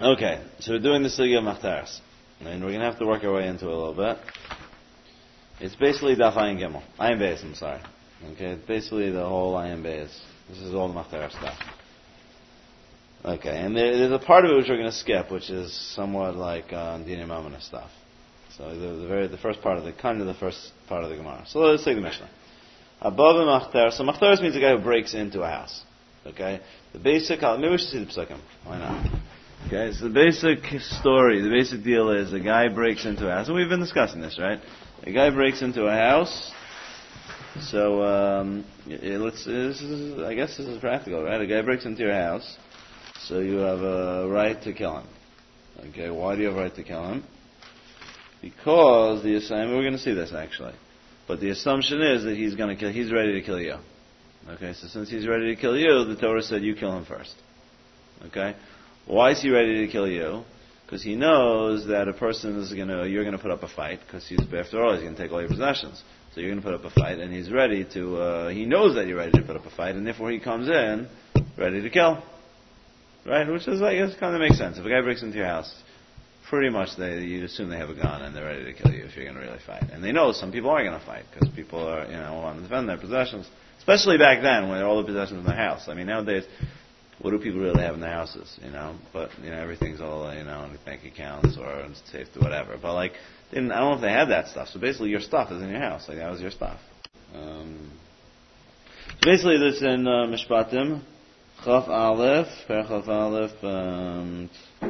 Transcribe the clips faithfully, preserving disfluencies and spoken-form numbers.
Okay, so we're doing the Sugya of Machteres. And we're going to have to work our way into it a little bit. It's basically Daf Ayin Gimel. Ayin Beis, I'm sorry. Okay, it's basically the whole Ayin Beis. This is all the Machteres stuff. Okay, and there, there's a part of it which we're going to skip, which is somewhat like uh, Dinei Mamona stuff. So the, the very the first part of the kind of the first part of the Gemara. So let's take the Mishnah. Above Machteres. So Machteres means a guy who breaks into a house. Okay, the basic. Maybe we should see the Psukim. Why not? Okay, so the basic story, the basic deal is a guy breaks into a house, and we've been discussing this, right? A guy breaks into a house. So um, it, let's. This is, I guess this is practical, right? A guy breaks into your house. So you have a right to kill him. Okay, why do you have a right to kill him? Because the assumption, we're going to see this actually, but the assumption is that he's going to kill, he's ready to kill you. Okay, so since he's ready to kill you, the Torah said you kill him first. Okay, why is he ready to kill you? Because he knows that a person is going to, you're going to put up a fight, because he's, after all, he's going to take all your possessions. So you're going to put up a fight, and he's ready to, uh, he knows that you're ready to put up a fight, and therefore he comes in ready to kill. Right, which is, I guess, kind of makes sense. If a guy breaks into your house, pretty much they, you assume they have a gun and they're ready to kill you if you're going to really fight. And they know some people are going to fight because people are, you know, want to defend their possessions. Especially back then when all the possessions in the house. I mean, nowadays, what do people really have in their houses? You know, but you know, everything's all, you know, in bank accounts or safe to whatever. But like, they didn't, I don't know if they had that stuff. So basically, your stuff is in your house. Like that was your stuff. Um, so basically, this in uh, Mishpatim. Chaf Aleph, Per Chaf Aleph, um,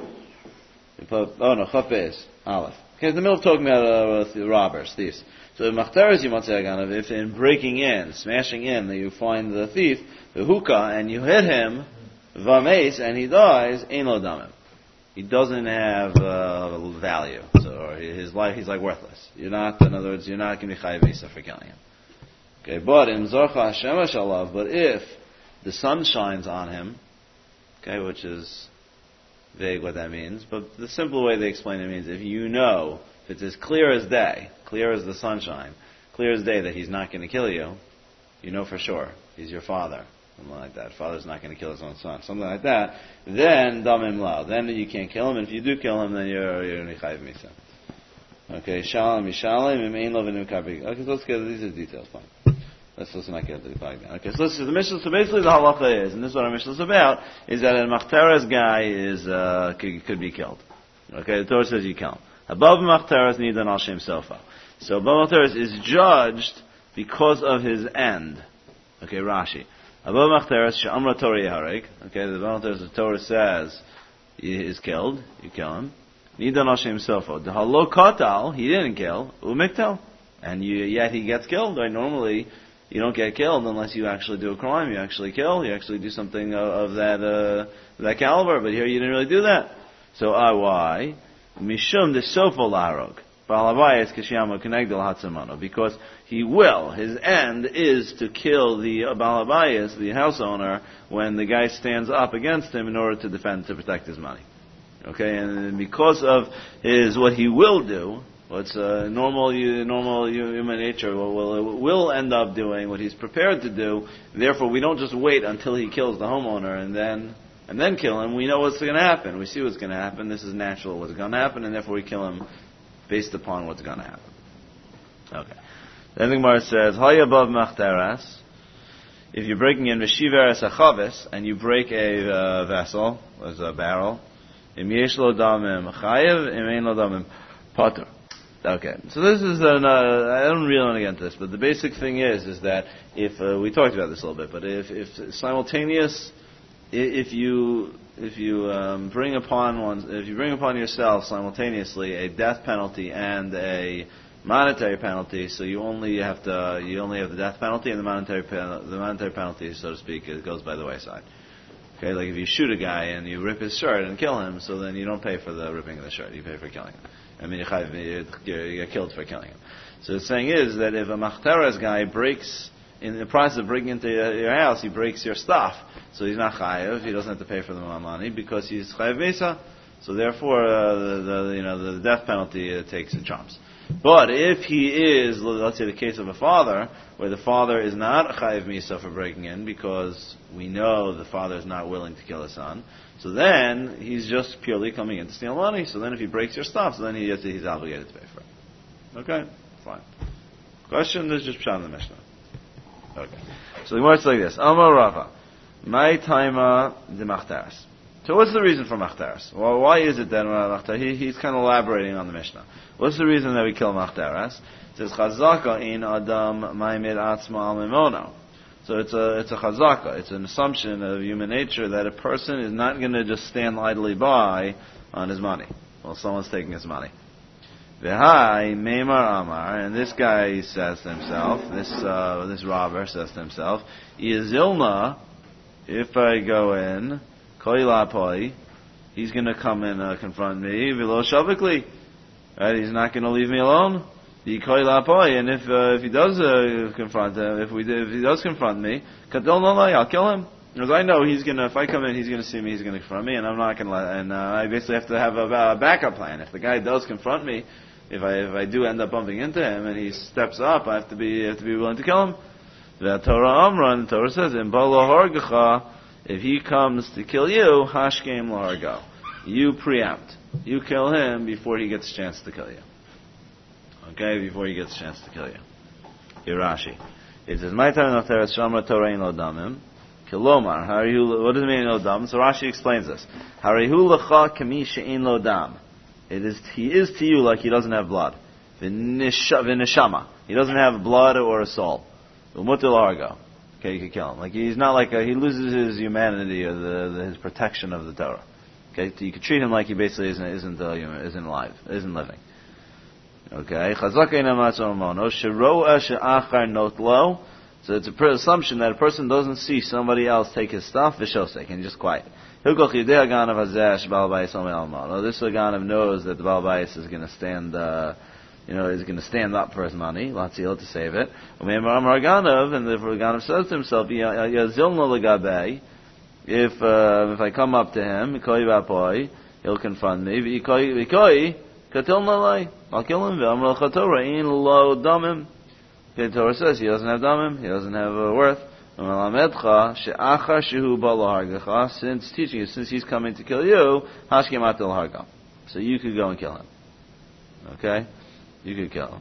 oh no, Chaf Beis, Aleph. Okay, in the middle of talking about uh, the robbers, thieves. So Machteres, you might say, if in breaking in, smashing in, that you find the thief, the hookah, and you hit him, Vameis, and he dies, Ein Lo Damim. He doesn't have uh, value, so or his life, he's like worthless. You're not, in other words, you're not going to be Chayav Misa for killing him. Okay, but in Zorcha Hashemesh Alav, but if the sun shines on him, okay, which is vague what that means, but the simple way they explain it means if you know, if it's as clear as day, clear as the sunshine, clear as day that he's not going to kill you, you know for sure, he's your father, something like that. Father's not going to kill his own son, something like that, then damim lao, then you can't kill him, and if you do kill him, then you're you're nichayev misa. Okay, shalom mishalem, imein lo v'nim kabig. Okay, so let's get, these are the details, fine. Let's listen not get the flag down. Okay, so, so the Mishnah, so basically the halacha is, and this is what our Mishnah is about, is that a Machteres guy is, uh, could, could be killed. Okay, the Torah says you kill him. Above Machteres nidan al shem sofa. So above Machteres is judged because of his end. Okay, Rashi. Above Machteres she'amra Torah yeharek. Okay, the above Machteres, the Torah says he is killed, you kill him. Nidan al shem sofa. The halo katal, he didn't kill, umiktel. And you, yet he gets killed. Right? Normally, you don't get killed unless you actually do a crime. You actually kill. You actually do something of, of that uh, that caliber. But here you didn't really do that. So uh, why? Mishum de sofo larog. Balabayas kishiyama kenegdel hatzamano. Because he will. His end is to kill the balabayas, the house owner, when the guy stands up against him in order to defend, to protect his money. Okay, and because of his what he will do. What's uh, normal, normal human nature will, will will end up doing what he's prepared to do. Therefore, we don't just wait until he kills the homeowner and then and then kill him. We know what's going to happen. We see what's going to happen. This is natural. What's going to happen, and therefore we kill him based upon what's going to happen. Okay. Then the Gemara says, "Hay above machteras." If you're breaking in v'shiveres achavis and you break a uh, vessel, as a barrel, im yesh lo damim chayev, im ein lo damim patur. Okay, so this is an, uh, I don't really want to get into this, but the basic thing is, is that if, uh, we talked about this a little bit, but if, if simultaneous, if you, if you, um, bring upon one, if you bring upon yourself simultaneously a death penalty and a monetary penalty, so you only have to, you only have the death penalty and the monetary, pen, the monetary penalty, so to speak, it goes by the wayside. Okay, like if you shoot a guy and you rip his shirt and kill him, so then you don't pay for the ripping of the shirt, you pay for killing him. I mean, you get killed for killing him. So the saying is that if a Machteres guy breaks, in the process of breaking into your house, he breaks your stuff, so he's not chayav, he doesn't have to pay for the money because he's chayav mesa. So therefore, uh, the, the you know the death penalty uh, takes it trumps. But if he is, let's say the case of a father, where the father is not chayiv misa for breaking in because we know the father is not willing to kill his son, so then he's just purely coming in to steal money. So then if he breaks your stuff, so then he, he's obligated to pay for it. Okay? Fine. Question, this is just pshat in the Mishnah. Okay. So the Gemara is like this. Amar Rava. My taima de machtaras. So what's the reason for machtaras? Well, why is it then machtaras? He, he's kind of elaborating on the Mishnah. What's the reason that we kill machtaras? It says chazaka in adam ma'imid atzma al mimono. So it's a it's a chazaka. It's an assumption of human nature that a person is not going to just stand idly by on his money. Well, someone's taking his money. V'hai meimar amar, and this guy says to himself, this uh, this robber says to himself, Yezilna, if I go in, koilapoi, he's going to come and uh, confront me, v'lo shavakli, right? He's not going to leave me alone. The koilapoi, and if uh, if he does uh, confront him, if we if he does confront me, kadol nolai, I'll kill him. Because I know he's gonna, if I come in, he's gonna see me, he's gonna confront me, and I'm not gonna let, and uh, I basically have to have a, a backup plan. If the guy does confront me, if I if I do end up bumping into him and he steps up, I have to be have to be willing to kill him. The Torah Amra, and the Torah says, in Balahargacha, if he comes to kill you, Hashkem Lahargo, you preempt, you kill him before he gets a chance to kill you. Okay, before he gets a chance to kill you. Irashi. It says, my time of Teres Shamra Torah in Lodamim. Kilomar. What does it mean in Lodam? So Rashi explains this. Harihu lecha kami she'in lodam. It is, he is to you like he doesn't have blood. V'neshama. He doesn't have blood or a soul. V'mutil argo. Okay, you can kill him. Like he's not like a, he loses his humanity or the, the, his protection of the Torah. Okay, so you can treat him like he basically isn't isn't uh, isn't alive, isn't living. Okay, chazaka inamatzo mono sheroa she'achar not lo. So it's a assumption that a person doesn't see somebody else take his stuff, v'shosek, and just quiet. This Aganav knows that the Baal Bayis is going to stand, uh, you know, is going to stand up for his money, latzil, to save it. And the Aganav says to himself, if uh, if I come up to him, he'll confront me. I'll kill him. The Torah says he doesn't have damim, he doesn't have uh, worth. Since teaching you, since he's coming to kill you, so you could go and kill him. Okay? You could kill him.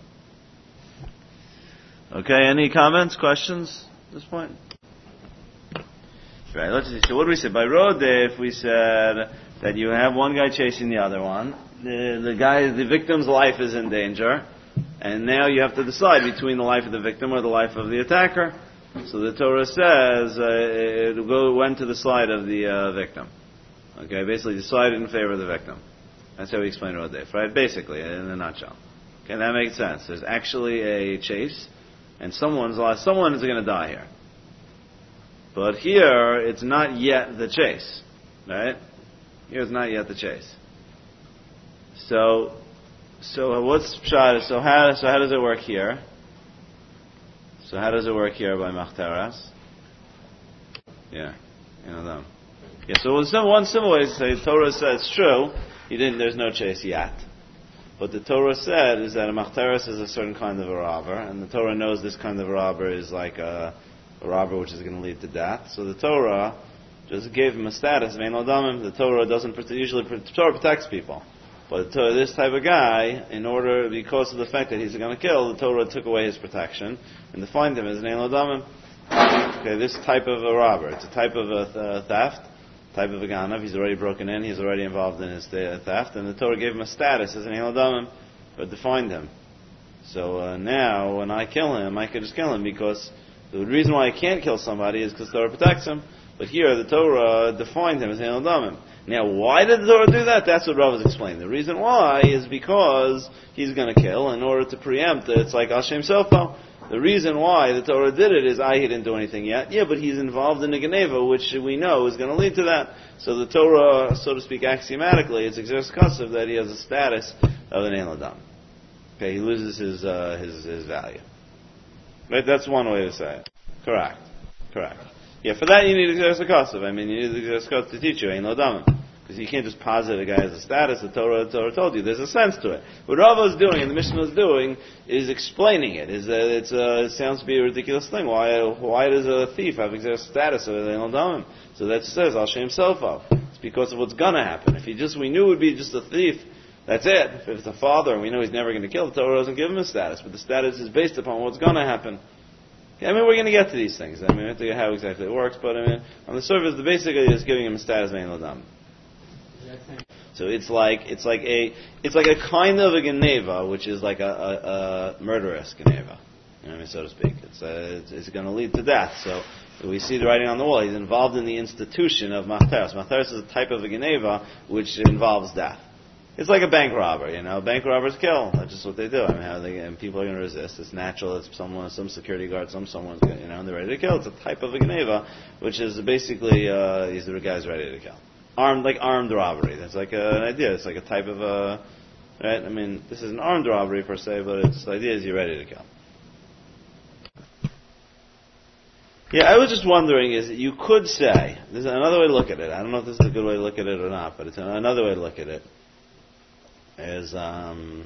Okay, any comments, questions at this point? Right, let's see. So what do we say? By road, if we said that you have one guy chasing the other one, the, the guy, the victim's life is in danger, and now you have to decide between the life of the victim or the life of the attacker. So the Torah says uh, it go went to the side of the uh, victim. Okay, basically decided in favor of the victim. That's how we explain Rodef, right? Basically, in a nutshell. Okay, that makes sense. There's actually a chase, and someone's someone is going to die here. But here, it's not yet the chase, right? Here, it's not yet the chase. So, so what's pshat? So how so how does it work here? So how does it work here by Machtaras? Yeah, you know them. Yeah. So one simple way to say, the Torah says it's true. He didn't. There's no chase yet. What the Torah said is that a Machtaras is a certain kind of a robber, and the Torah knows this kind of a robber is like a, a robber which is going to lead to death. So the Torah just gave him a status of Ein Ladamim. The Torah doesn't usually the Torah protects people. But this type of guy, in order, because of the fact that he's going to kill, the Torah took away his protection and defined him as an Ein Ladamim. Okay, this type of a robber, it's a type of a th- theft, type of a ganav. He's already broken in, he's already involved in his th- theft, and the Torah gave him a status as an Ein Ladamim, but defined him. So uh, now, when I kill him, I can just kill him because the reason why I can't kill somebody is because the Torah protects him. But here, the Torah defined him as an Ein Ladamim. Now, why did the Torah do that? That's what Rav is explaining. The reason why is because he's going to kill in order to preempt it. It's like Hashem Sofo. The reason why the Torah did it is I didn't do anything yet. Yeah, but he's involved in a Geneva, which we know is going to lead to that. So the Torah, so to speak, axiomatically, it's exclusive that he has a status of an Ein Ladam. Okay, he loses his, uh, his, his value. Right? That's one way to say it. Correct. Correct. Yeah, for that you need Exeris HaKasav. I mean, you need Exeris HaKasav to teach you Ein Ladamim. Because Because you can't just posit a guy as a status. The Torah, the Torah told you. There's a sense to it. What Rava is doing, and the Mishnah is doing, is explaining it. Is that it's a, it sounds to be a ridiculous thing. Why why does a thief have a status of an Eldamim? So that says, Al Shem Sofo. It's because of what's going to happen. If he just, we knew it would be just a thief, that's it. If it's a father and we know he's never going to kill, the Torah doesn't give him a status. But the status is based upon what's going to happen. I mean, we're going to get to these things. I mean, we have to get how exactly it works, but I mean, on the surface, the basic idea is giving him a status of Ein Ladam. So it's like it's like a it's like a kind of a geneva, which is like a, a, a murderous geneva, you know what I mean, so to speak. It's uh, it's, it's going to lead to death. So we see the writing on the wall. He's involved in the institution of machteres. Machteres is a type of a geneva which involves death. It's like a bank robber, you know. Bank robbers kill. That's just what they do. I mean, how they, and people are going to resist. It's natural. It's someone, some security guard, some someone's, gonna, you know, and they're ready to kill. It's a type of a geneva, which is basically uh, these are the guys ready to kill. Armed, like armed robbery. That's like a, an idea. It's like a type of a, right? I mean, this is an armed robbery per se, but it's the idea is you're ready to kill. Yeah, I was just wondering, is that you could say, there's another way to look at it. I don't know if this is a good way to look at it or not, but it's another way to look at it. Is um,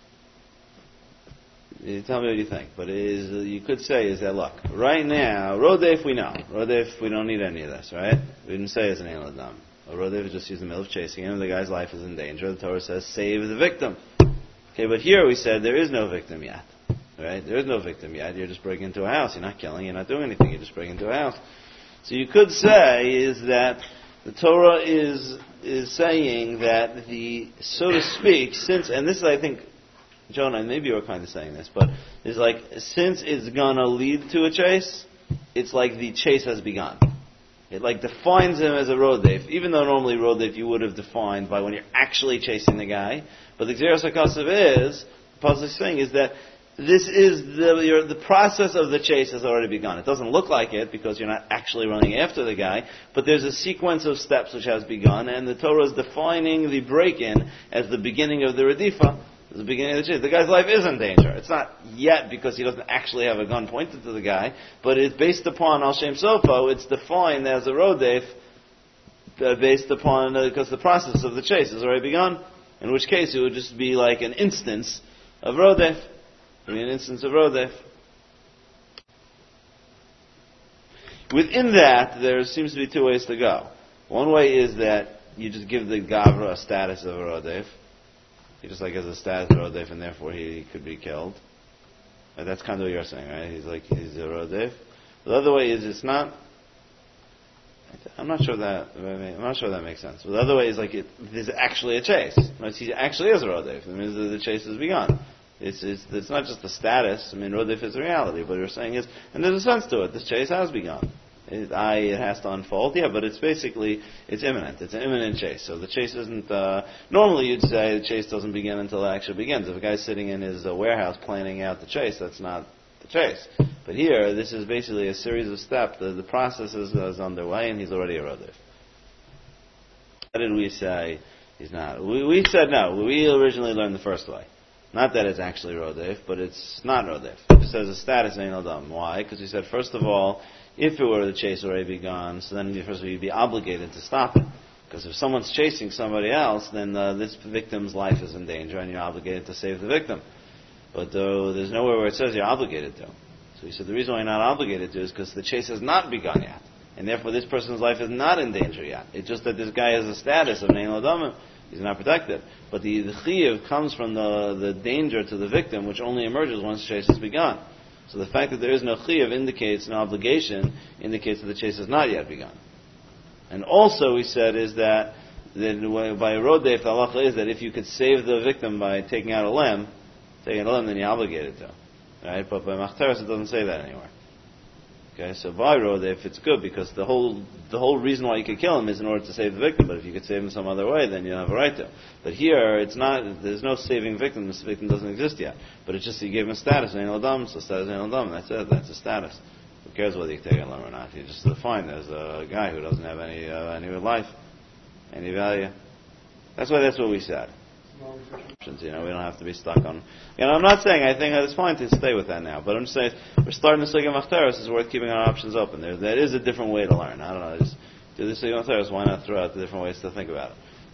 you tell me what you think, but is you could say is that look right now Rodef we know Rodef we don't need any of this, right? We didn't say it's an Ein Ladam. Rodef is just used in the middle of chasing him. The guy's life is in danger. The Torah says save the victim. Okay, but here we said there is no victim yet, right? There is no victim yet. You're just breaking into a house. You're not killing. You're not doing anything. You're just breaking into a house. So you could say is that the Torah is is saying that the, so to speak, since, and this is, I think, Jonah, maybe you were kind of saying this, but it's like, since it's gonna lead to a chase, it's like the chase has begun. It like defines him as a rodef, even though normally rodef you would have defined by when you're actually chasing the guy. But the Gzeras HaKasav is, the Pasuk is saying is that this is the your, the process of the chase has already begun. It doesn't look like it because you're not actually running after the guy, but there's a sequence of steps which has begun, and the Torah is defining the break-in as the beginning of the redifa, the beginning of the chase. The guy's life is in danger. It's not yet because he doesn't actually have a gun pointed to the guy, but it's based upon Al Shem Sofo. It's defined as a rodef uh, based upon uh, because the process of the chase has already begun. In which case, it would just be like an instance of rodef. I mean, an instance of rodef. Within that, there seems to be two ways to go. One way is that you just give the gavra a status of a rodef. He just like has a status of a rodef, and therefore he could be killed. Like, that's kind of what you're saying, right? He's like he's a rodef. The other way is it's not. I'm not sure that. I'm not sure that makes sense. But the other way is like it, there's actually a chase. Right? He actually is a rodef. It means that the chase has begun. It's, it's, it's not just a status. I mean, rodef is a reality. But you're saying is, and there's a sense to it. This chase has begun. It, I, it has to unfold. Yeah, but it's basically, it's imminent. It's an imminent chase. So the chase isn't, uh, normally you'd say the chase doesn't begin until it actually begins. If a guy's sitting in his uh, warehouse planning out the chase, that's not the chase. But here, this is basically a series of steps. The, the process is, is underway, and he's already a rodef. What did we say he's not? We, we said no. We originally learned the first way. Not that it's actually rodef, but it's not rodef. It says a status ain't Adam. Why? Because we said, first of all, if it were the chase already begun, so then first of all you'd be obligated to stop it. Because if someone's chasing somebody else, then uh, this victim's life is in danger, and you're obligated to save the victim. But though there's nowhere where it says you're obligated to. So he said the reason why you're not obligated to is because the chase has not begun yet, and therefore this person's life is not in danger yet. It's just that this guy has a status of Nein Ladamim. He's not protected. But the, the chiyuv comes from the, the danger to the victim, which only emerges once the chase has begun. So the fact that there is no chiyuv indicates an obligation, indicates that the chase has not yet begun. And also we said is that, that by a rodef, the halacha is that if you could save the victim by taking out a limb, taking out a limb, then you're obligated to. Right? But by machteres it doesn't say that anywhere. Okay, so by rodef it's good because the whole the whole reason why you could kill him is in order to save the victim. But if you could save him some other way, then you don't have a right to. But here it's not. There's no saving victim. This victim doesn't exist yet. But it's just you gave him a status. Ein Ladam, so status Ein Ladam. That's it. That's a status. Who cares whether you take a limb or not? You're just defined as a guy who doesn't have any uh, any life, any value. That's why that's what we said. You know, we don't have to be stuck on. You know, I'm not saying I think it's fine to stay with that now, but I'm just saying we're starting the Sugya Machteres. It's worth keeping our options open. There, that is a different way to learn. I don't know. Just do the Sugya Machteres. Why not throw out the different ways to think about it?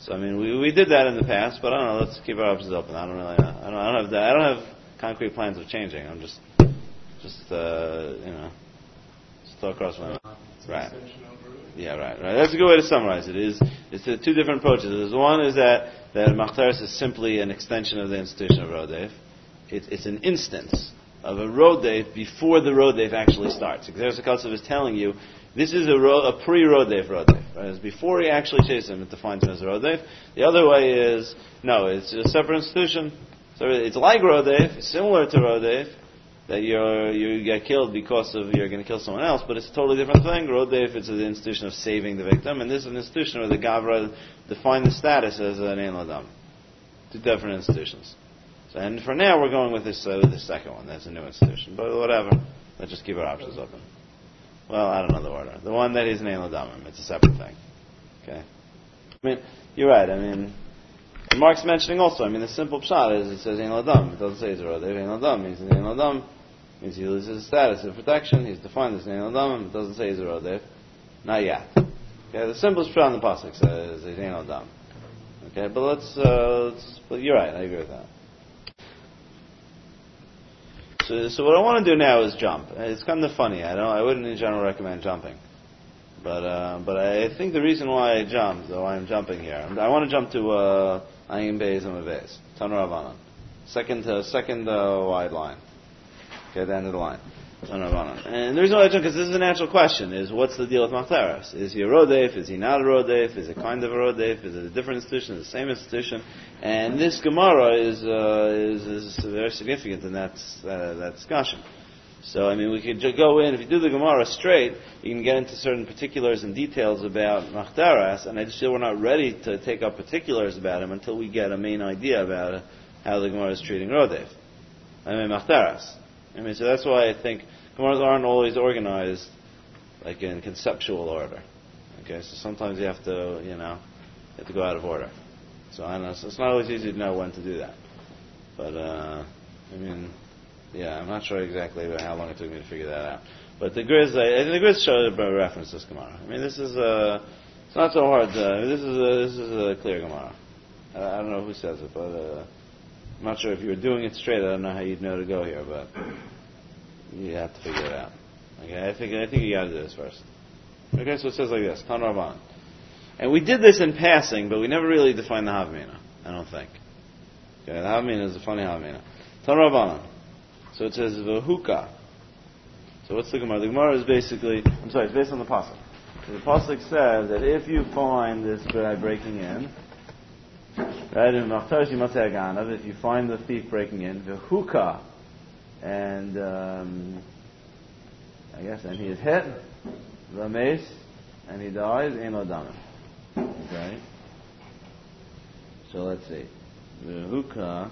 So I mean, we we did that in the past, but I don't know. Let's keep our options open. I don't really. Know. I don't. I don't have. That, I don't have concrete plans of changing. I'm just, just uh, you know, still across my mind. Right. Yeah, right, right. That's a good way to summarize it. Is it's the two different approaches. One is that that Machteres is simply an extension of the institution of Rodev. It's it's an instance of a Rodev before the Rodev actually starts. Xeris HaKatsav is telling you this is a, ro- a pre-Rodev Rodev. Right? It's before he actually chases him, it defines him as a Rodev. The other way is no, it's a separate institution. So it's like Rodev, similar to Rodev, that you're, you get killed because of you're going to kill someone else, but it's a totally different thing. Rodev, it's an institution of saving the victim, and this is an institution where the Gavra defined the status as an Ein Ladam. Two different institutions. So, and for now, we're going with this uh, with the second one. That's a new institution, but whatever. Let's just keep our options open. Well, I don't know the order. The one that is an Ein Ladamim, it's a separate thing. Okay. I mean, you're right. I mean, and Mark's mentioning also. I mean, the simple pshat is it says Ein Ladam. It doesn't say it's a Rodev. Ein Ladam means an Ein Ladam. Means he loses his status of protection. He's defined as an Ein Ladam. It doesn't say he's a Rodev. Not yet. Okay. The simplest pshat in the pasuk says it's Ein Ladam. Okay. But let's. Uh, let's but you're right. I agree with that. So, so what I want to do now is jump. It's kind of funny. I don't. I wouldn't in general recommend jumping, but uh, but I think the reason why I jumped, or why I'm jumping here, I want to jump to uh, Ayin Beis and Beis, Tanur Avanan, second uh, second uh, wide line. Okay, the end of the line. And the reason why I jump, because this is a natural question, is what's the deal with Machteres? Is he a Rodev? Is he not a Rodev? Is it kind of a Rodev? Is it a different institution? Is it the same institution? And this Gemara is uh, is, is very significant in that, uh, that discussion. So, I mean, we could just go in, if you do the Gemara straight, you can get into certain particulars and details about Machteres, and I just feel we're not ready to take up particulars about him until we get a main idea about how the Gemara is treating Rodev. I mean, Machteres. I mean, so that's why I think Gemaras aren't always organized like in conceptual order. Okay, so sometimes you have to, you know, you have to go out of order. So I know so it's not always easy to know when to do that. But uh, I mean, yeah, I'm not sure exactly about how long it took me to figure that out. But the Grizz, I, the Grizz showed a reference to this Gemara. I mean, this is uh, it's not so hard. To, I mean, this is a, this is a clear Gemara. I, I don't know who says it, but. Uh, I'm not sure if you were doing it straight. I don't know how you'd know to go here, but you have to figure it out. Okay, I think I think you got to do this first. Okay, so it says like this: Tanur Avanan, and we did this in passing, but we never really defined the Havamina. I don't think. Okay, the Havamina is a funny Havamina. Tanur Avanan. So it says V'huka. So what's the Gemara? The Gemara is basically, I'm sorry, it's based on the pasuk. The pasuk says that if you find this by breaking in. Right, in Machteres you must say Aganav. If you find the thief breaking in, the hookah, and um, I guess, and he is hit, the mace, and he dies, Ein Ladamim. Okay. So let's see, the hookah.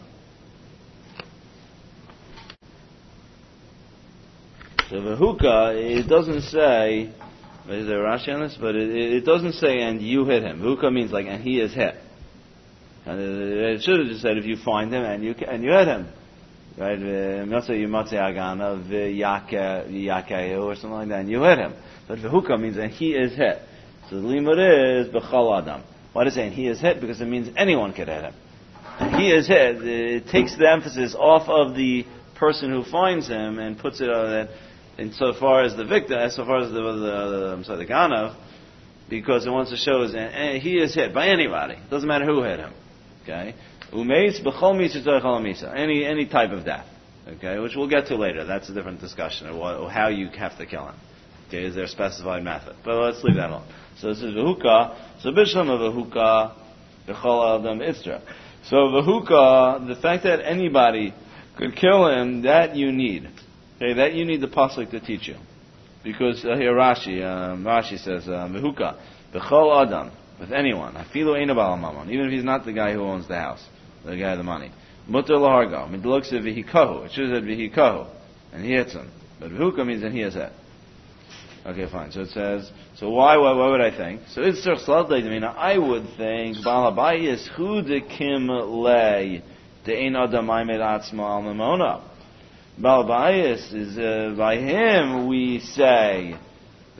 So the hookah, it doesn't say. Is there a Rashi on this? But it, it doesn't say, and you hit him. Hookah means like, and he is hit. And it should have just said if you find him and you and you hit him, right? Not say you matze agana v'yakeh or something like that, and you hit him. But v'huka means and he is hit. So the limud is b'chal adam. Why does it say and he is hit? Because it means anyone could hit him. And he is hit. It takes the emphasis off of the person who finds him and puts it on that. Insofar as the victim, as so far as the, the, the I'm sorry, the ganav, because it wants to show is and he is hit by anybody. It doesn't matter who hit him. Okay, umeitz b'chol misa tzarich misa, any any type of death. Okay, which we'll get to later. That's a different discussion of what, how you have to kill him. Okay, is there a specified method? But let's leave that alone. So this is v'huka. So b'shlem of v'huka b'chol adam itzra. So v'huka, the fact that anybody could kill him, that you need. Okay, that you need the pasuk to teach you, because uh, here Rashi, um, Rashi says v'huka b'chol adam. With anyone, afilu eina ba'al mamon, even if he's not the guy who owns the house, the guy with the money. Mutter lahargo, midlooks at v'hikahu. It should have said v'hikahu, and he hits him. But v'huka means that he has hit. Okay, fine. So it says, so why, why, why would I think? So it's tzarich mean I would think ba'al habayis hu dekim lei de'ein adam maimed atzma al mamona. Ba'al habayis is uh, by him we say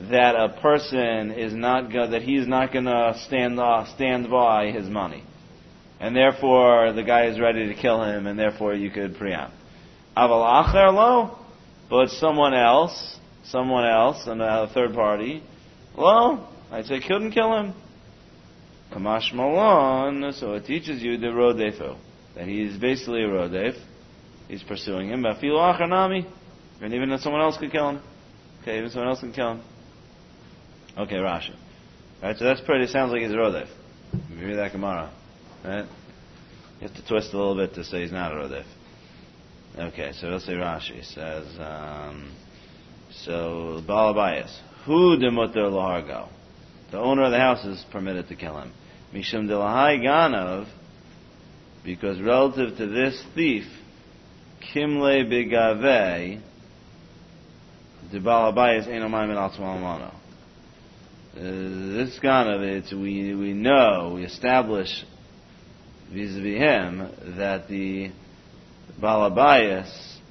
that a person is not go- that he's not going to stand uh, stand by his money, and therefore the guy is ready to kill him, and therefore you could preempt. Aval acher lo, but someone else, someone else, another third party, lo, I'd say couldn't kill him. Kamash malon, so it teaches you the rodefu, that he's basically a rodef. He's pursuing him. Bafilu acher nami, and even if someone else could kill him, okay, even someone else can kill him. Okay, Rashi. Right, so that's pretty, sounds like he's a rodef. You read that Gemara, right? You have to twist a little bit to say he's not a rodef. Okay, so let's say Rashi says, um, so, Baal Abayis, Hu demuter lahargo. The owner of the house is permitted to kill him. Mishum de lahai ganav, because relative to this thief, Kimle bigave, the Baal Abayis ain't omayim and altzmal This ganav, it's, we, we know, we establish vis-a-vis him, that the Baal Abayis,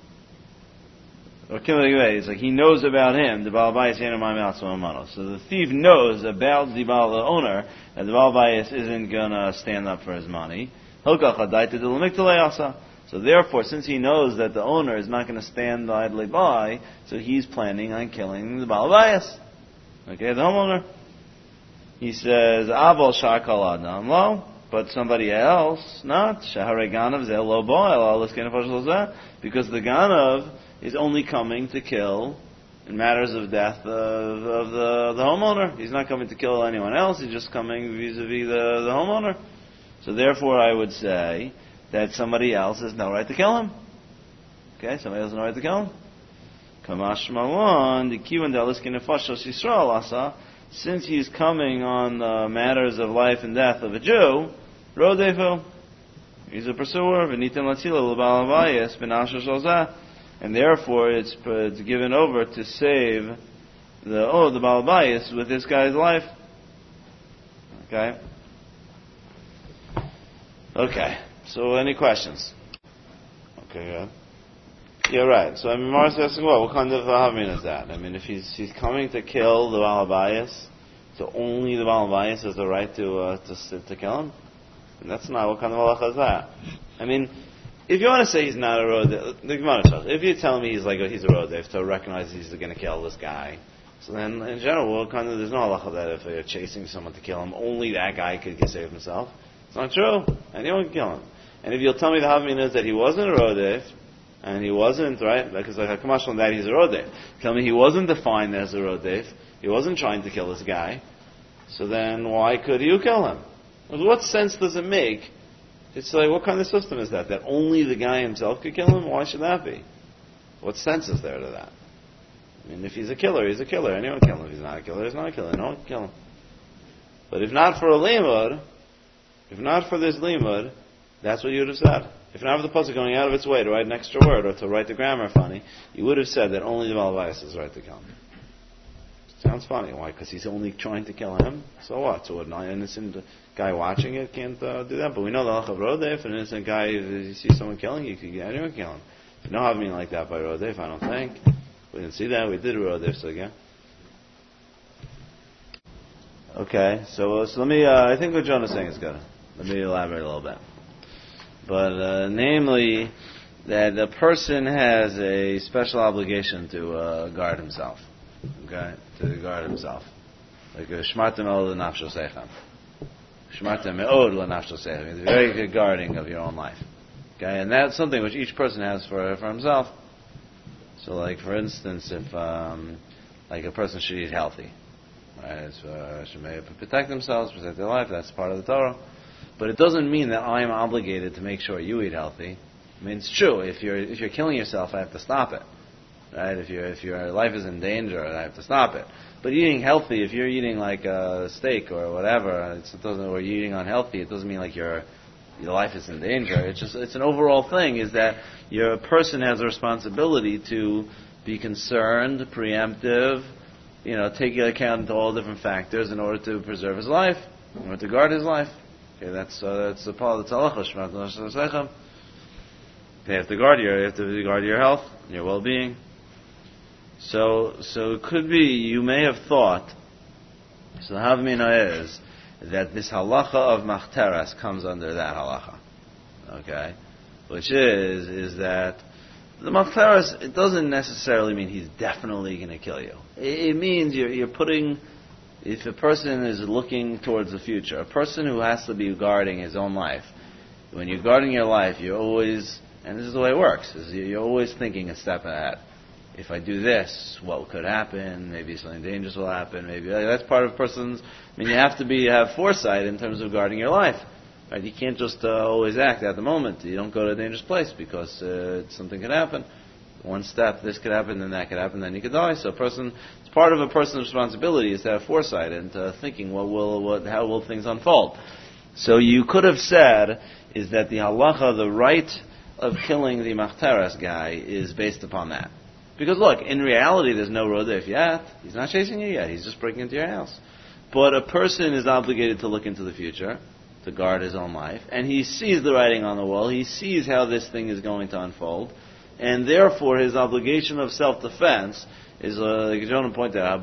or it's like he knows about him, the Baal Abayis ain't omayim and altzmal So the thief knows about the Baal, the owner, that the Baal Abayis isn't gonna stand up for his money. So therefore, since he knows that the owner is not going to stand idly by, so he's planning on killing the Baal Abayis. Okay, the homeowner. He says, Aval shakal adam lo, but somebody else, not. Shahare ganav ze lo bo, because the ganav is only coming to kill in matters of death of, of the, the homeowner. He's not coming to kill anyone else, he's just coming vis-a-vis the, the homeowner. So therefore I would say that somebody else has no right to kill him. Okay, somebody else has no right to kill him. Kamash malon, the kiwan deliskin nefashos Yisrael asa, since he's coming on the matters of life and death of a Jew, rodefu, he's a pursuer, v'nitin latzila l'bal abayis b'nasher shalzah, and therefore it's, it's given over to save the oh the Baal Abayis with this guy's life. Okay. Okay. So any questions? Okay, good. Yeah, right. So I mean, Mars is asking, well, what kind of havmin is that? I mean, if he's he's coming to kill the Baal Abayis, so only the Baal Abayis has the right to uh, to to kill him. And that's not what kind of halacha is that. I mean, if you want to say he's not a rodef, the Gemara says, if you tell me he's like a, he's a rodef to recognize he's going to kill this guy, so then in general, what kind of there's no halacha that if they're chasing someone to kill him, only that guy could save himself. It's not true. Anyone can kill him. And if you'll tell me the havmin is that he wasn't a rodef, and he wasn't, right, because like a commercial on that he's a rodef. Tell me he wasn't defined as a rodef, he wasn't trying to kill this guy, so then why could you kill him? What sense does it make? It's like, what kind of system is that? That only the guy himself could kill him? Why should that be? What sense is there to that? I mean, if he's a killer, he's a killer. Anyone can kill him. If he's not a killer, he's not a killer. No one can kill him. But if not for a limud, if not for this limud, that's what you would have said. If not for the pasuk going out of its way to write an extra word or to write the grammar funny, you would have said that only the Baal Abayis has the right to kill him. Sounds funny. Why? Because he's only trying to kill him? So what? So an innocent guy watching it can't uh, do that? But we know the halacha of rodef, an innocent guy, if you see someone killing, you could get anyone kill him. You don't have me like that by rodef, I don't think. We didn't see that. We did rodef, so again. Okay, so, uh, so let me, uh, I think what Jonah is saying is good. Let me elaborate a little bit. But, uh, namely, that a person has a special obligation to uh, guard himself. Okay? To guard himself. Like a shmartem me'od l'nafsho seichem. Shmartem me'od l'nafsho seichem. It's very good guarding of your own life. Okay? And that's something which each person has for for himself. So, like, for instance, if, um, like, a person should eat healthy. Right? So, uh, should maybe protect themselves, protect their life. That's part of the Torah. But it doesn't mean that I am obligated to make sure you eat healthy. I mean, it's true. If you're if you're killing yourself, I have to stop it. Right? If your if your life is in danger, I have to stop it. But eating healthy, if you're eating like a steak or whatever, it's, it doesn't. Or you're eating unhealthy, it doesn't mean like your your life is in danger. It's just it's an overall thing. Is that your person has a responsibility to be concerned, preemptive, you know, take into account all different factors in order to preserve his life, in order to guard his life. Okay, that's uh, that's the part of the tzalacha. You have to guard your you have to guard your health, your well-being. So, so it could be you may have thought. So the Havmina is that this halacha of machteres comes under that halacha, okay? Which is is that the machteres, it doesn't necessarily mean he's definitely going to kill you. It, it means you're you're putting. If a person is looking towards the future, a person who has to be guarding his own life, when you're guarding your life, you're always, and this is the way it works, is you're always thinking a step ahead. If I do this, what could happen? Maybe something dangerous will happen. Maybe that's part of a person's. I mean, you have to be have foresight in terms of guarding your life. Right? You can't just uh, always act at the moment. You don't go to a dangerous place because uh, something could happen. One step, this could happen, then that could happen, then you could die. So, a person, it's part of a person's responsibility is to have foresight and uh, thinking, what will, what, how will things unfold? So, you could have said is that the halacha, the right of killing the machteres guy, is based upon that. Because look, in reality, there's no rodef yet. He's not chasing you yet. He's just breaking into your house. But a person is obligated to look into the future, to guard his own life, and he sees the writing on the wall. He sees how this thing is going to unfold. And therefore, his obligation of self-defense is, uh, like Jonah pointed out,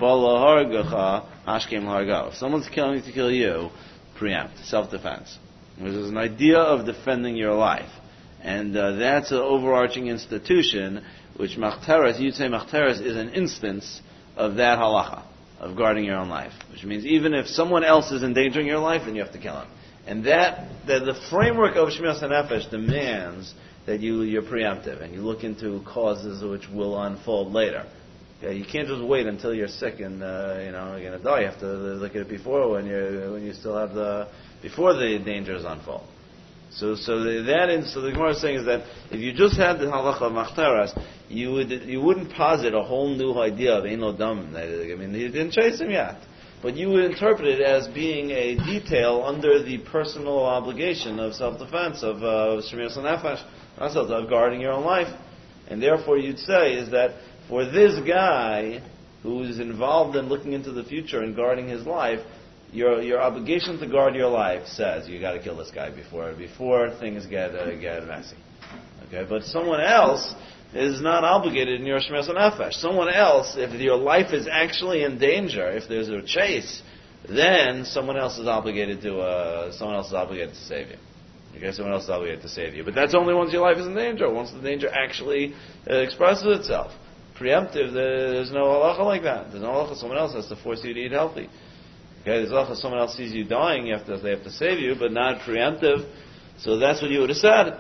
if someone's coming to kill you, preempt, self-defense. There's an idea of defending your life. And uh, that's an overarching institution, which machteres, you'd say machteres is an instance of that halacha, of guarding your own life. Which means even if someone else is endangering your life, then you have to kill him. And that, the, the framework of Shmiras HaNefesh demands that you, you're preemptive and you look into causes which will unfold later. Okay, you can't just wait until you're sick and uh, you know you're going to die. You have to look at it before when you when you still have the before the dangers unfold. So so the, that is, so the Gemara is saying is that if you just had the halacha of machteres, you would you wouldn't posit a whole new idea of ein lo dam. I mean, he didn't chase him yet. But you would interpret it as being a detail under the personal obligation of self-defense, of Shmiras HaNefesh, of guarding your own life. And therefore you'd say is that for this guy who is involved in looking into the future and guarding his life, your your obligation to guard your life says you got to kill this guy before before things get uh, get messy. Okay, but someone else is not obligated in your Shmiras HaNefesh. Someone else, if your life is actually in danger, if there's a chase, then someone else is obligated to uh, someone else is obligated to save you. Okay, someone else is obligated to save you. But that's only once your life is in danger, once the danger actually uh, expresses itself. Preemptive, there's no halacha like that. There's no halacha, someone else has to force you to eat healthy. Okay, there's halacha, someone else sees you dying, you have to, they have to save you, but not preemptive. So that's what you would have said.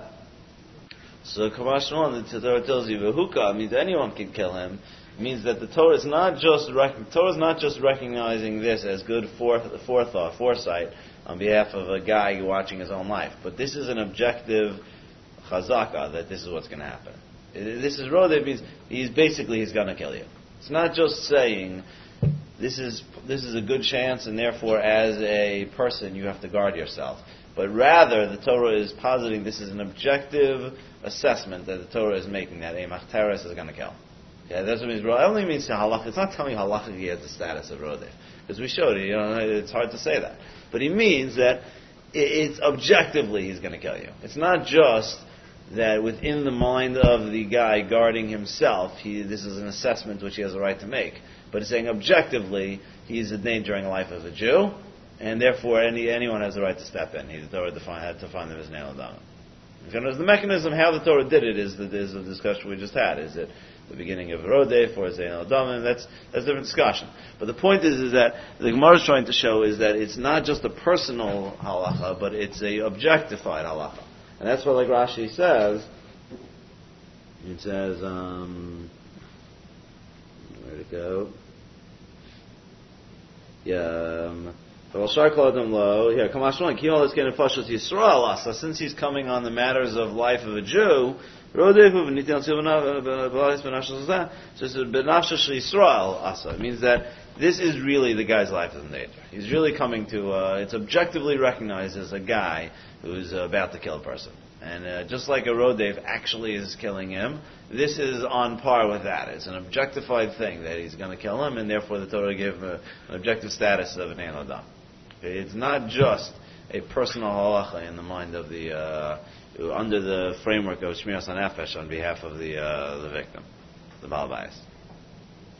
So Kamash one, the Torah tells you, Vehuka means anyone can kill him. It means that the Torah is not just rec- Torah is not just recognizing this as good foreth- forethought, foresight on behalf of a guy watching his own life, but this is an objective chazaka that this is what's going to happen. This is road that means he's basically he's going to kill you. It's not just saying this is this is a good chance and therefore as a person you have to guard yourself. But rather the Torah is positing this is an objective assessment that the Torah is making that a machteres is going to kill. Yeah, that's what it means. It only means halach. It's not telling halach he has the status of rodef, because we showed it. You know, it's hard to say that. But he means that it's objectively he's going to kill you. It's not just that within the mind of the guy guarding himself, he, this is an assessment which he has a right to make. But it's saying objectively he's endangering the life of a Jew, and therefore any anyone has a right to step in. He, the Torah defined, had to find them as nail down. Because the mechanism how the Torah did it is the, is the discussion we just had. Is it the beginning of Rodef or Zayin al-Damim? That's that's a different discussion. But the point is, is that the Gemara is trying to show is that it's not just a personal halacha, but it's a objectified halacha. And that's what, like Rashi says, it says, um, where'd it go? Yeah, um, here, since he's coming on the matters of life of a Jew, so it means that this is really the guy's life is in danger. He's really coming to, uh, it's objectively recognized as a guy who's about to kill a person. And uh, just like a Rodev actually is killing him, this is on par with that. It's an objectified thing that he's going to kill him, and therefore the Torah gave him a, an objective status of an Ein Adam. Okay, it's not just a personal halacha in the mind of the, uh, under the framework of Shmiras HaNefesh on behalf of the uh, the victim, the Baal Bayis.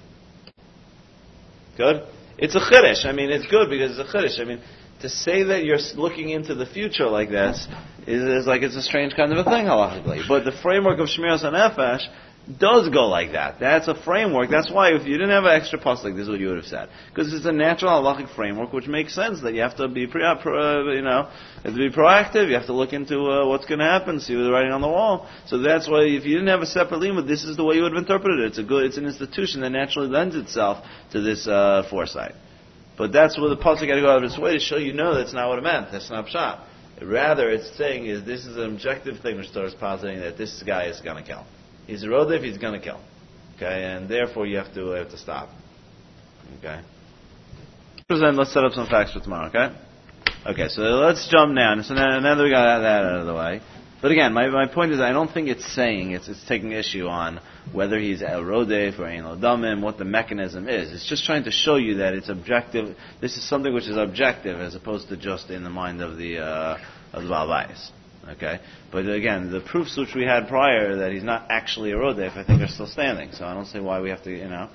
Good? It's a chiddush. I mean, it's good because it's a chiddush. I mean, to say that you're looking into the future like this is, is like it's a strange kind of a thing, halachically. But the framework of Shmiras HaNefesh does go like that. That's a framework. That's why if you didn't have an extra pasuk, this is what you would have said. Because it's a natural halachic framework, which makes sense that you have to be, pre, uh, you know, you have to be proactive. You have to look into uh, what's going to happen, see the writing on the wall. So that's why if you didn't have a separate limud, this is the way you would have interpreted it. It's a good. It's an institution that naturally lends itself to this uh, foresight. But that's where the pasuk had to go out of its way to show you, no, that's not what it meant. That's not pshat. Rather, it's saying is this is an objective thing which Torah is positing that this guy is going to kill. He's a rodef, he's going to kill. Okay, and therefore you have to have to stop. Okay. Let's set up some facts for tomorrow. Okay. Okay, so let's jump now. So now, now that we got that out of the way. But again, my my point is, I don't think it's saying it's it's taking issue on whether he's a rodef or ein lo damim, what the mechanism is. It's just trying to show you that it's objective. This is something which is objective as opposed to just in the mind of the uh, of the Baal Bayis. Okay, but again, the proofs which we had prior that he's not actually a rodef, I think are still standing. So I don't see why we have to, you know.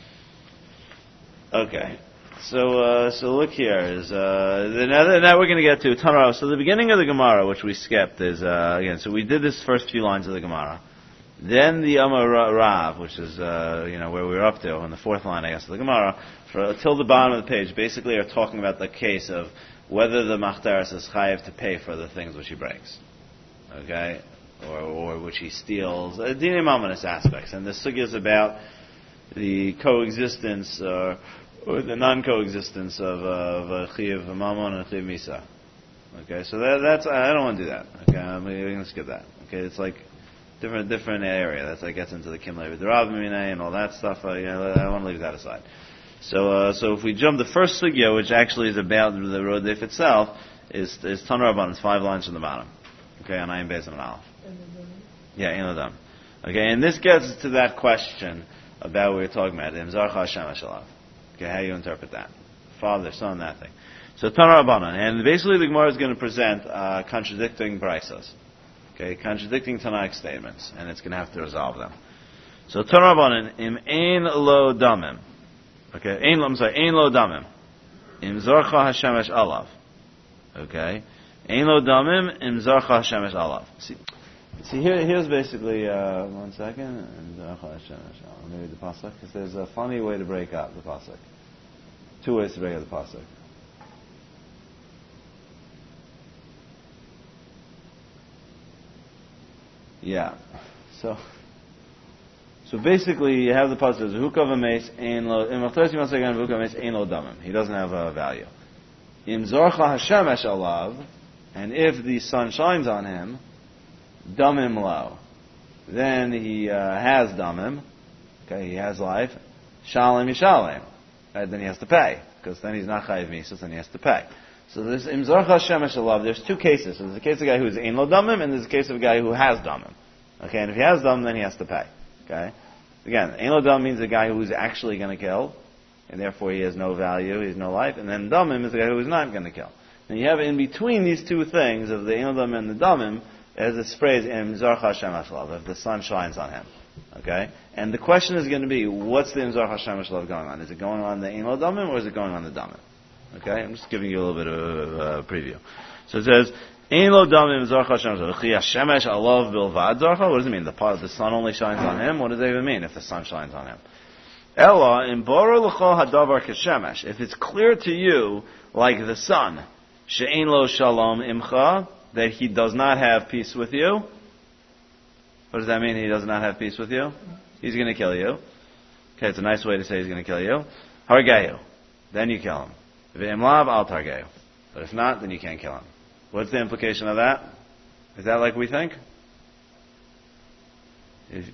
Okay, so uh, so look here is uh, now, now we're going to get to Tanarav. So the beginning of the Gemara, which we skipped, is uh, again. So we did this first few lines of the Gemara. Then the Amar Rav, which is uh, you know where we were up to on the fourth line, I guess, of the Gemara, for, till the bottom of the page, basically are talking about the case of whether the Machteres is chayiv to pay for the things which he breaks, okay, or, or which he steals, uh, Dinei Mamonos aspects, and the sugya is about the coexistence or, or the non-coexistence of of chayiv Mamon and chayiv Misa. Okay, so that, that's I don't want to do that. Okay, I'm going to skip that. Okay, it's like different different area. That's like gets into the Kimlei V'Darav Minei and all that stuff. Uh, you know, I want to leave that aside. So, uh, so if we jump the first sugya, which actually is about the rodef itself, is is Tanarav. It's five lines from the bottom. Okay, on Ayin Beis and Aleph. Yeah, ein lo dam. Okay, and this gets to that question about what we were talking about. Imzarcha Hashem Ashalav. Okay, how you interpret that? Father, son, that thing. So Tanarav, and basically the Gemara is going to present uh, contradicting braisos. Okay, contradicting Tanaic statements, and it's going to have to resolve them. So Tanarav, im ein lo damim. Okay, ein lo, I'm sorry, ein lo damim. Im zarcha hashemesh alav. Okay, ein lo damim, im zarcha hashemesh alav. See, see here, here's basically, uh, one second, im zarcha hashemesh alav. Maybe the pasuk, because there's a funny way to break up the pasuk. Two ways to break up the pasuk. Yeah, so... So basically, you have the pasuk V'huka v'meis ein lo. In Machtaris Yom Sagan V'huka v'meis ein lo damim. He doesn't have a value. Im zorcha hashemesh alav, and if the sun shines on him, damim lo. Then he uh, has damim. Okay, he has life. Shalem yishalem. Right, then he has to pay because then he's not chayiv misus, then he has to pay. So there's im zorcha hashemesh alav. There's two cases. So there's a case of a guy who's ein lo damim, and there's a case of a guy who has damim. Okay, and if he has damim, then he has to pay. Okay? Again, ein lo dam means a guy who's actually going to kill, and therefore he has no value, he has no life, and then damim is a guy who's not going to kill. And you have in between these two things, of the ein lo dam and the damim, as this phrase, im zarcha Hashem Ashalav, if the sun shines on him. Okay? And the question is going to be, what's the im zarcha Hashem Ashalav going on? Is it going on the ein lo damim, or is it going on the damim? Okay? I'm just giving you a little bit of a, a preview. So it says, ein lo damim zarcha Hashem Ashalav. Chi hashemesh alav bilvad zarcha. What does it mean? The, the sun only shines on him? What does that even mean, if the sun shines on him? Ella, in bora l'chol hadavar kashemesh. If it's clear to you, like the sun, she'ein lo shalom imcha, that he does not have peace with you. What does that mean, he does not have peace with you? He's going to kill you. Okay, it's a nice way to say he's going to kill you. Hargeyu. Then you kill him. V'im lav al targeyu. But if not, then you can't kill him. What's the implication of that? Is that like we think? If,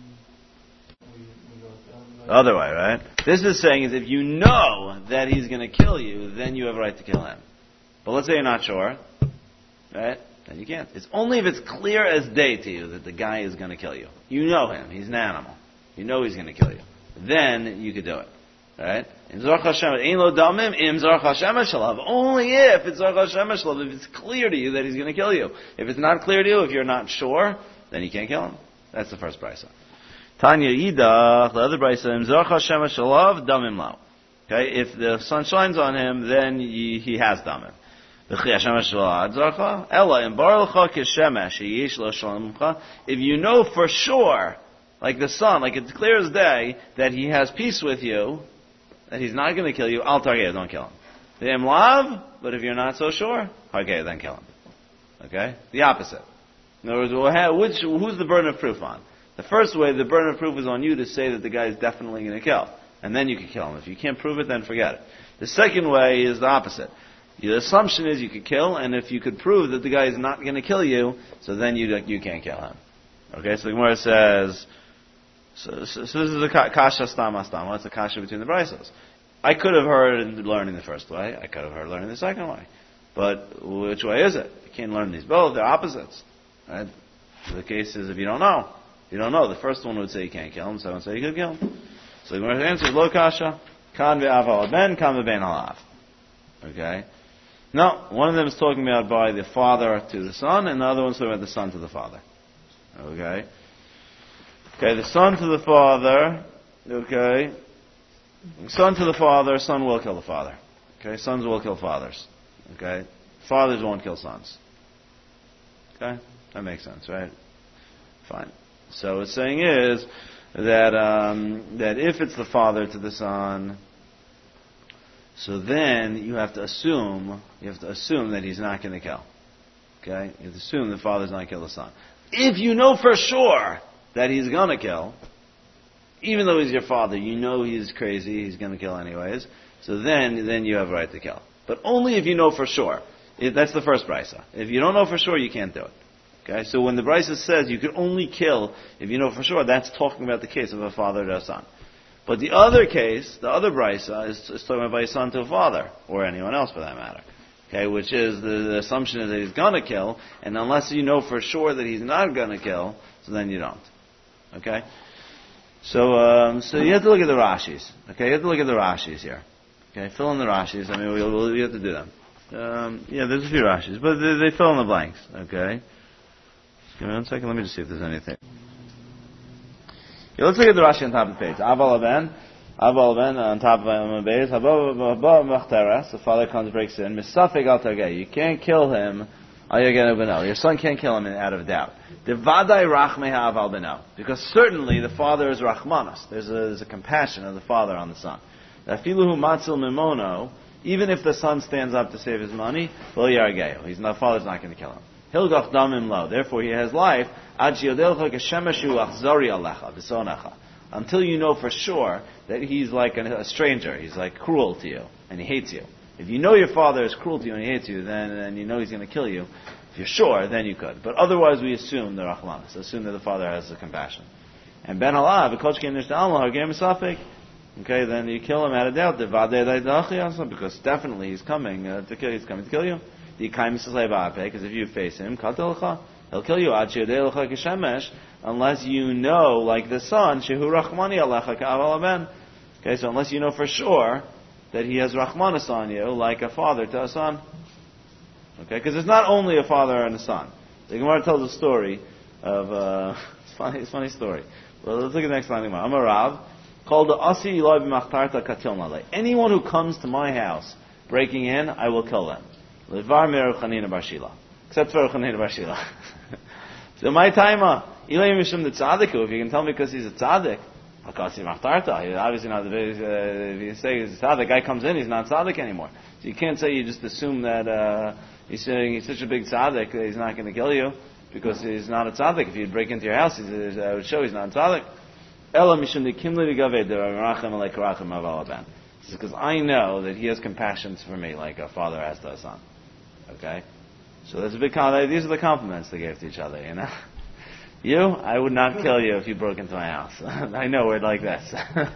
other way, right? This is saying is if you know that he's going to kill you, then you have a right to kill him. But let's say you're not sure, right? Then you can't. It's only if it's clear as day to you that the guy is going to kill you. You know him. He's an animal. You know he's going to kill you. Then you could do it. Right? Only if it's Zarcha Hashem Shalav, if it's clear to you that he's going to kill you. If it's not clear to you, if you're not sure, then you can't kill him. That's the first brisa. Tanya Yidach, the other brisa, Zarcha Hashem Shalav, Damim Lao. Okay, if the sun shines on him, then he, he has damim. If you know for sure, like the sun, like it's clear as day, that he has peace with you, that he's not going to kill you, al targeh, don't kill him. The imlav, but if you're not so sure, okay, then kill him. Okay? The opposite. In other words, we'll have, which, who's the burden of proof on? The first way, the burden of proof is on you to say that the guy is definitely going to kill. And then you can kill him. If you can't prove it, then forget it. The second way is the opposite. The assumption is you could kill, and if you could prove that the guy is not going to kill you, so then you you can't kill him. Okay, so the Gemara says, so, so, so this is a kasha stam astam. What's the kasha between the brisos? I could have heard learning the first way. I could have heard learning the second way. But which way is it? You can't learn these both. They're opposites. Right? The case is if you don't know. If you don't know, the first one would say you can't kill him, the second one would say you could kill him. So the answer is lo kasha, kan ve'av ben, kan ve'ben halav. Okay? No, one of them is talking about by the father to the son, and the other one's talking about the son to the father. Okay? Okay, the son to the father, okay, son to the father, son will kill the father. Okay, sons will kill fathers. Okay? Fathers won't kill sons. Okay? That makes sense, right? Fine. So what's saying is that um, that if it's the father to the son, so then you have to assume you have to assume that he's not going to kill. Okay? You have to assume the father's not going to kill the son. If you know for sure that he's going to kill, even though he's your father, you know he's crazy, he's going to kill anyways, so then then you have a right to kill. But only if you know for sure. If, that's the first brisa. If you don't know for sure, you can't do it. Okay? So when the brisa says you can only kill if you know for sure, that's talking about the case of a father to a son. But the other case, the other brisa, is, is talking about a son to a father, or anyone else for that matter. Okay, which is the, the assumption is that he's going to kill, and unless you know for sure that he's not going to kill, so then you don't. Okay? So, um, so you have to look at the Rashis. Okay, you have to look at the Rashis here. Okay, fill in the Rashis. I mean, we, we, we have to do them. Um, yeah, there's a few Rashis, but they, they fill in the blanks. Okay? Just give me one second. Let me just see if there's anything. Yeah, let's look at the Rashi on top of the page. Aval ben, Aval ben on top of the page. The father comes, breaks in. Misafek al targeh. You can't kill him. Your son can't kill him out of doubt. Devadai rachmei ha'aval beno. Because certainly the father is rachmanos. There's a, there's a compassion of the father on the son. Afiluhu matzil mimono. Even if the son stands up to save his money, lo yargeyo. He's not, the father's not going to kill him. Hilgach damim lo. Therefore he has life. Until you know for sure that he's like a stranger, he's like cruel to you, and he hates you. If you know your father is cruel to you and he hates you, then and you know he's going to kill you, if you're sure, then you could. But otherwise we assume the rachmanis, assume that the father has the compassion. And ben halav, okay, then you kill him out of doubt, because definitely he's coming uh, to kill he's coming to kill you. Because if you face him, he'll kill you unless you know, like the son, shehu rachmani alecha ka'aval ben. Okay, so unless you know for sure that he has rachmanis on you, like a father to a son. Okay, because it's not only a father and a son. The Gemara tells a story of uh, it's funny, it's a funny story. Well, let's look at the next line. I'm a Rav called the asi ilai b'machtarta katil nalei. Anyone who comes to my house breaking in, I will kill them. Levar mir Chanina bar Shila. Except for Chanina bar Shila. So my timer, Ilay Mishum the Tzaddik, if you can tell me because he's a Tzaddik, Hakasi Machtarta, he's obviously not, if you say he's a Tzaddik, the guy comes in, he's not Tzaddik anymore. So you can't say you just assume that uh, he's saying he's such a big Tzaddik that he's not going to kill you, because he's not a Tzaddik. If you break into your house, he's, I would show he's not a Tzaddik. Ela Mishum the Kimli Gaved, the Rachem Alei Karachem Avalaban. Because I know that he has compassion for me like a father has to a son. Okay? So there's a big compliment. These are the compliments they gave to each other, you know? You, I would not kill you if you broke into my house. I know it like this.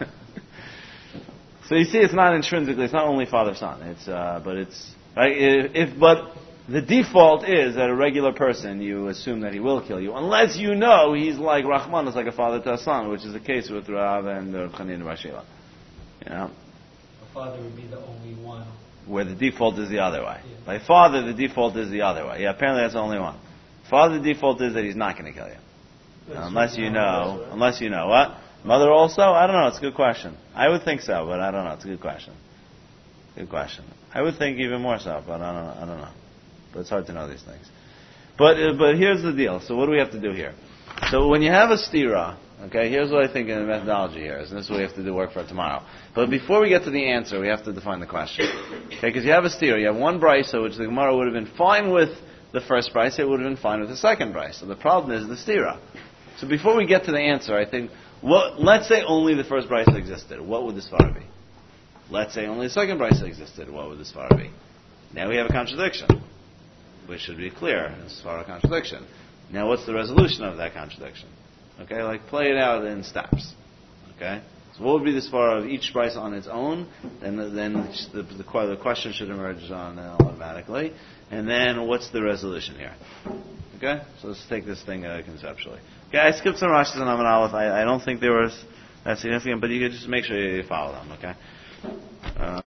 So you see, it's not intrinsically, it's not only father-son. It's, uh, but it's, right? If, if, but the default is that a regular person, you assume that he will kill you, unless you know he's like Rahman, is like a father to a son, which is the case with Rav and uh, Chanina bar Shila. You know? A father would be the only one. Where the default is the other way. Yeah. By father, the default is the other way. Yeah, apparently that's the only one. Father, the default is that he's not going to kill you. Unless you know, unless you know what? Mother also? I don't know. It's a good question. I would think so, but I don't know. It's a good question. Good question. I would think even more so, but I don't know. I don't know. But it's hard to know these things. But uh, but here's the deal. So what do we have to do here? So when you have a stira, okay, here's what I think in the methodology here is, and this is what we have to do work for tomorrow. But before we get to the answer, we have to define the question. Okay, because you have a stira, you have one brisa, which the Gemara would have been fine with the first brisa, it would have been fine with the second brisa. So the problem is the stira. So before we get to the answer, I think, what, let's say only the first brisa existed. What would the svara be? Let's say only the second brisa existed. What would the svara be? Now we have a contradiction, which should be clear. As far as contradiction. Now, what's the resolution of that contradiction? Okay, like play it out in steps. Okay, so what would be the svara of each brisa on its own? Then, then the, the, the question should emerge on uh, automatically. And then, what's the resolution here? Okay, so let's take this thing uh, conceptually. Okay, I skipped some Rashis and Amin Aleph. I, I don't think they were that significant, but you can just make sure you follow them. Okay. Uh,